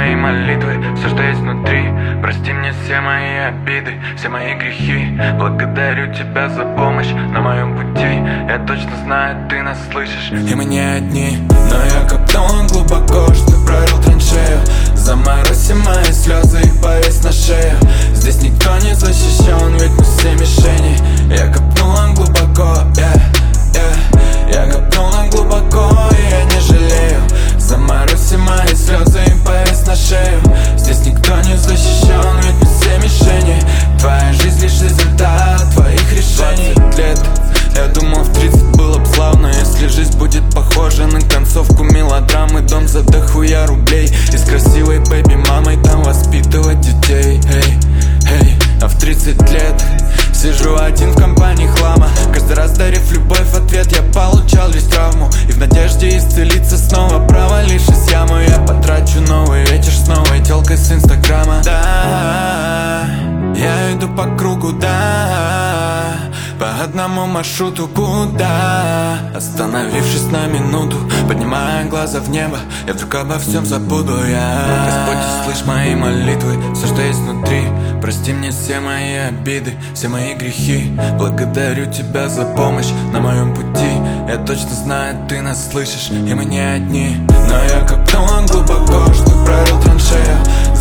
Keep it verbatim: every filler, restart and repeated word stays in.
мои молитвы, все, что есть внутри. Прости мне все мои обиды, все мои грехи. Благодарю тебя за помощь на моем пути. Я точно знаю, ты нас слышишь, и мы не одни. Но я копнул глубоко, что прорыл траншею. Заморозь мои слезы и повесь на шею. Здесь никто не защищен, ведь мы все мишени. Я копнул глубоко, yeah, yeah. Я копнул глубоко, и я не жалею. Заморозь мои слезы и повесь на шею. Здесь никто не защищен, ведь мы все мишени. Твоя жизнь лишь результат твоих решений. двадцать лет, я думал, в тридцать было б славно, если жизнь будет похожа на концовку мелодрамы. Дом за дохуя рублей и с красивой бэби-мамой там воспитывать детей. Эй, эй, а в тридцать лет сижу один в компании хлама. Каждый раз дарив любовь в ответ, я получал лишь травму. И в надежде исцелиться снова, провалившись в яму, я потрачу новый вечер с новой тёлкой с инстаграма. Да, я иду по кругу, да, по одному маршруту, куда? Остановившись на минуту, поднимая глаза в небо, я вдруг обо всем забуду. Я Господь, услышь мои молитвы, все, что есть внутри. Прости мне все мои обиды, все мои грехи. Благодарю тебя за помощь на моем пути. Я точно знаю, ты нас слышишь, и мы не одни. Но я копнул глубоко, что прорыл траншею.